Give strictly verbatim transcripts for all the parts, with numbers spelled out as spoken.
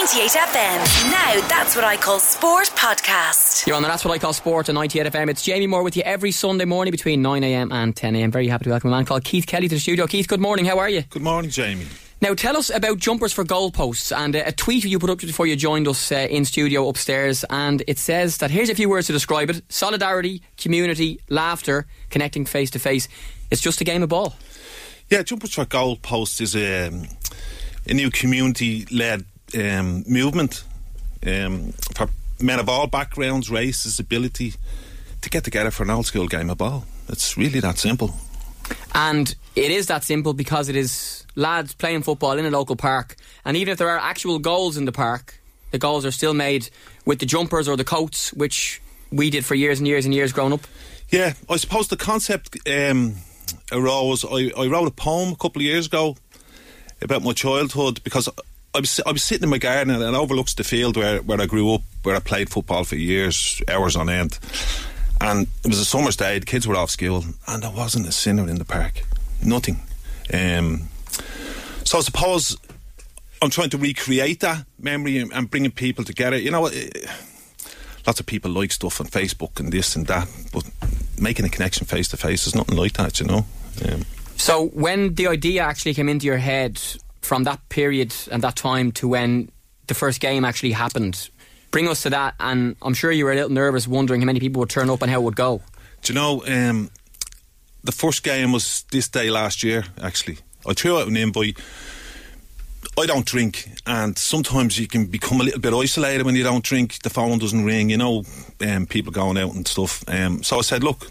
ninety-eight F M. Now that's what I call sport podcast. You're on the That's What I Call Sport on ninety-eight F M. It's Jamie Moore with you every Sunday morning between nine a m and ten a m. Very happy to welcome a man called Keith Kelly to the studio. Keith, good morning. How are you? Good morning, Jamie. Now tell us about jumpers for goalposts and a tweet you put up before you joined us uh, in studio upstairs, and it says that here's a few words to describe it: solidarity, community, laughter, connecting face to face. It's just a game of ball. Yeah, Jumpers for Goalposts is a, a new community-led um, movement um, for men of all backgrounds, races, ability to get together for an old school game of ball. It's really that simple. And it is that simple because it is lads playing football in a local park, and even if there are actual goals in the park, the goals are still made with the jumpers or the coats, which we did for years and years and years growing up. Yeah, I suppose the concept um, arose. I, I wrote a poem a couple of years ago about my childhood, because I was I was sitting in my garden and it overlooks the field where, where I grew up, where I played football for years, hours on end. And it was a summer's day, the kids were off school, and there wasn't a sinner in the park. Nothing. Um, so I suppose I'm trying to recreate that memory and, and bringing people together. You know, it, lots of people like stuff on Facebook and this and that, but making a connection face to face is nothing like that, you know. Um, so when the idea actually came into your head, from that period and that time to when the first game actually happened, bring us to that. And I'm sure you were a little nervous, wondering how many people would turn up and how it would go. Do you know, um, the first game was this day last year, actually. I threw out an invite. I don't drink, and sometimes you can become a little bit isolated when you don't drink. The phone doesn't ring, you know, um, people going out and stuff. Um, so I said, look,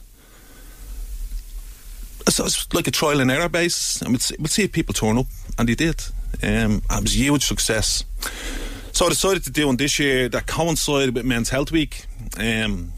it's, it's like a trial and error basis, and we'll see, we'll see if people turn up. And they did. Um, it was a huge success. So I decided to do one this year that coincided with Men's Health Week. Um,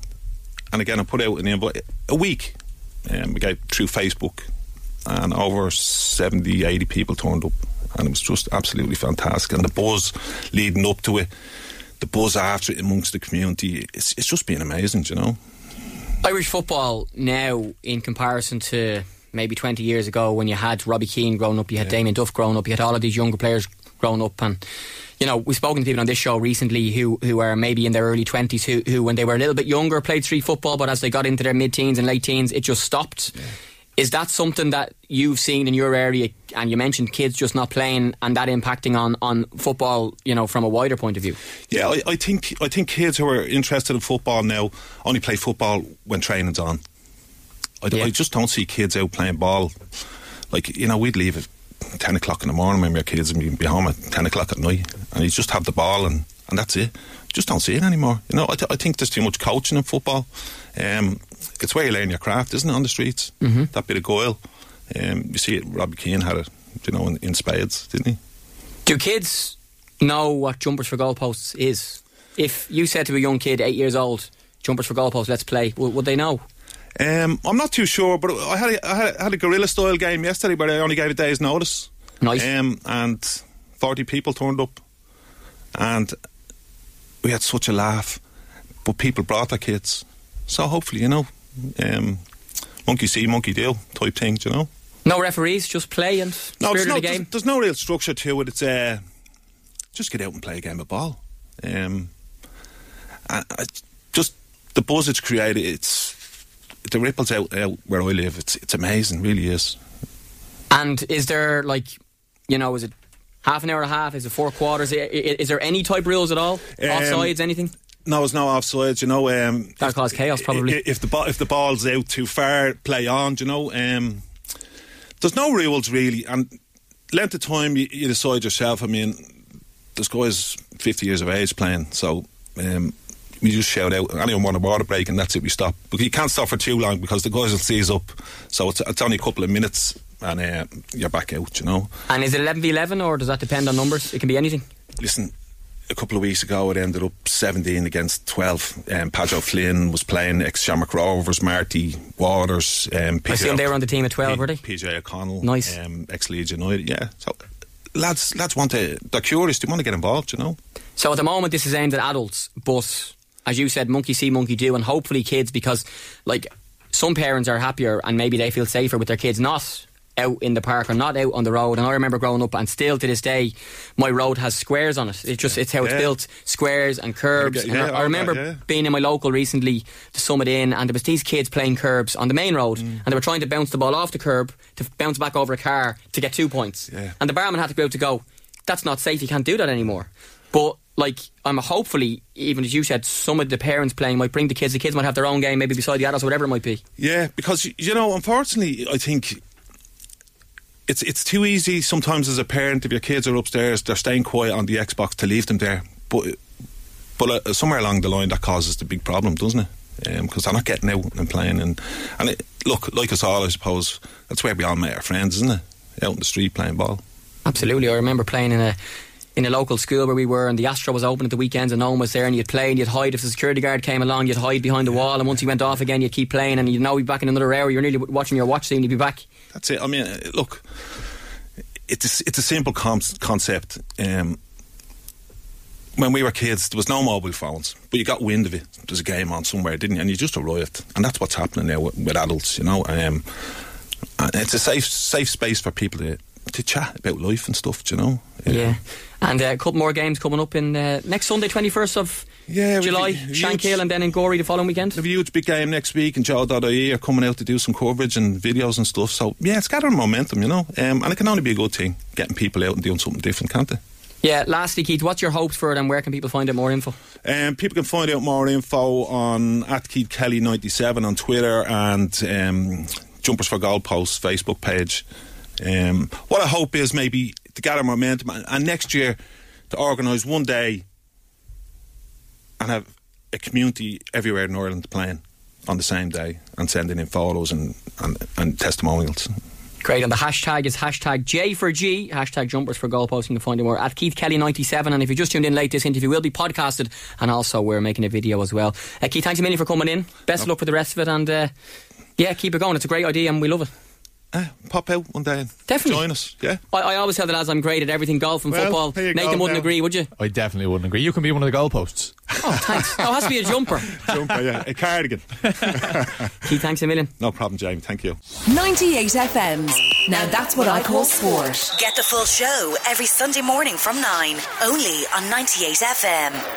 and again, I put out an invite a week. Um, we gave through Facebook, and over seventy, eighty people turned up, and it was just absolutely fantastic. And the buzz leading up to it, the buzz after it amongst the community, it's, it's just been amazing, you know. Irish football now, in comparison to maybe twenty years ago, when you had Robbie Keane growing up, you had yeah. Damien Duff growing up, you had all of these younger players growing up, and you know, we've spoken to people on this show recently who, who are maybe in their early twenties, who, who when they were a little bit younger played street football, but as they got into their mid-teens and late teens, it just stopped. Yeah. Is that something that you've seen in your area? And you mentioned kids just not playing, and that impacting on, on football, you know, from a wider point of view. Yeah, I, I think I think kids who are interested in football now only play football when training's on. I, yeah. I just don't see kids out playing ball. Like, you know, we'd leave at ten o'clock in the morning when we were kids, and we'd be home at ten o'clock at night, and you just have the ball and, and that's it. Just don't see it anymore. You know, I, th- I think there's too much coaching in football. Um, it's where you learn your craft, isn't it, on the streets? Mm-hmm. That bit of guile. Um, you see it, Robbie Keane had it, you know, in, in spades, didn't he? Do kids know what Jumpers for Goalposts is? If you said to a young kid, eight years old, Jumpers for Goalposts, let's play, w- would they know? Um, I'm not too sure, but I had a, I had a, had a guerrilla style game yesterday where I only gave a day's notice. Nice. Um, and forty people turned up, and we had such a laugh. But people brought their kids, so hopefully, you know, um, monkey see, monkey do type thing, you know. No referees, just play and no, spirit no, of the game. There's, there's no real structure to it. It's uh, just get out and play a game of ball. Um, I, I, just the buzz it's created. It's the ripples out, out where I live. It's it's amazing, really is. And is there, like, you know, is it half an hour and a half? Is it four quarters? Is, is there any type rules at all? Um, Offsides, anything? No, there's no offsides. You know, um, that'll cause chaos probably. If, if the ball, if the ball's out too far, play on. You know, um, there's no rules really, and length of time you, you decide yourself. I mean, this guy's fifty years of age playing, so. Um, We just shout out, anyone want a water break, and that's it, we stop. But you can't stop for too long because the guys will seize up. So it's, it's only a couple of minutes and uh, you're back out, you know. And is it eleven v eleven or does that depend on numbers? It can be anything. Listen, a couple of weeks ago it ended up seventeen against twelve. Um, Padjo Flynn was playing, ex-Shamrock Rovers, Marty Waters. Um, I assume they were on the team at twelve, P- were they? P J O'Connell. Nice. Um, ex-Leeds United, yeah. So lads, lads want to, they're curious, they want to get involved, you know. So at the moment this is aimed at adults, but as you said, monkey see, monkey do, and hopefully kids, because like some parents are happier and maybe they feel safer with their kids not out in the park or not out on the road. And I remember growing up, and still to this day, my road has squares on it. It just it's how it's Yeah. built, squares and curbs. Yeah, And I, I all remember that, yeah. being in my local recently, the Summit Inn, and there was these kids playing curbs on the main road, Mm. and they were trying to bounce the ball off the curb to bounce back over a car to get two points. Yeah. And the barman had to go out to go, that's not safe, you can't do that anymore. But like, I'm hopefully, even as you said, some of the parents playing might bring the kids. The kids might have their own game, maybe beside the adults, whatever it might be. Yeah, because y- you know, unfortunately, I think it's it's too easy sometimes as a parent, if your kids are upstairs, they're staying quiet on the Xbox, to leave them there. But but uh, somewhere along the line, that causes the big problem, doesn't it? Because they're not getting out and playing. And and it, look, like us all, I suppose that's where we all met our friends, isn't it? Out in the street playing ball. Absolutely. I remember playing in a in a local school where we were, and the Astro was open at the weekends and no one was there, and you'd play and you'd hide. If the security guard came along, you'd hide behind the wall, and once he went off again, you'd keep playing, and you'd know he'd be back in another hour. You're nearly watching your watch, seeing he'd be back. That's it. I mean, uh, look, it's a, it's a simple com- concept. Um, when we were kids, there was no mobile phones, but you got wind of it. There's a game on somewhere, didn't you? And you just arrived, and that's what's happening now with, with adults. You know, um, and it's a safe safe space for people to to chat about life and stuff. Do you know? Yeah. And uh, a couple more games coming up in uh, next Sunday, twenty-first of Yeah, July, we- we- Shankill, and then in Gorey the following weekend. We have a huge big game next week, and Joe dot I E are coming out to do some coverage and videos and stuff. So yeah, it's gathering momentum, you know, um, and it can only be a good thing, getting people out and doing something different, can't it? Yeah, lastly, Keith, what's your hopes for it, and where can people find out more info? Um, people can find out more info on at Keith Kelly ninety-seven on Twitter, and um, Jumpers for Goalposts Facebook page. Um, what I hope is maybe to gather momentum, and, and next year to organise one day and have a community everywhere in Ireland playing on the same day and sending in photos and, and, and testimonials. Great, and the hashtag is hashtag J for G, hashtag Jumpers for Goalposts. You can find it more at Keith Kelly ninety-seven. And if you just tuned in late, this interview will be podcasted, and also we're making a video as well. Uh, Keith, thanks a million for coming in. Best of luck for the rest of it, and uh, yeah, keep it going. It's a great idea and we love it. Uh, pop out one day and Definitely. join us. Yeah, I, I always tell the lads I'm great at everything, golf and Well, football. there you Nathan go wouldn't now. agree, would you? I definitely wouldn't agree. You can be one of the goalposts. Oh, thanks. No, it has to be a jumper. jumper, yeah, a cardigan. Keith, thanks a million. No problem, Jamie. Thank you. ninety-eight F M's. Now that's what I call sport. Get the full show every Sunday morning from nine. Only on ninety-eight F M.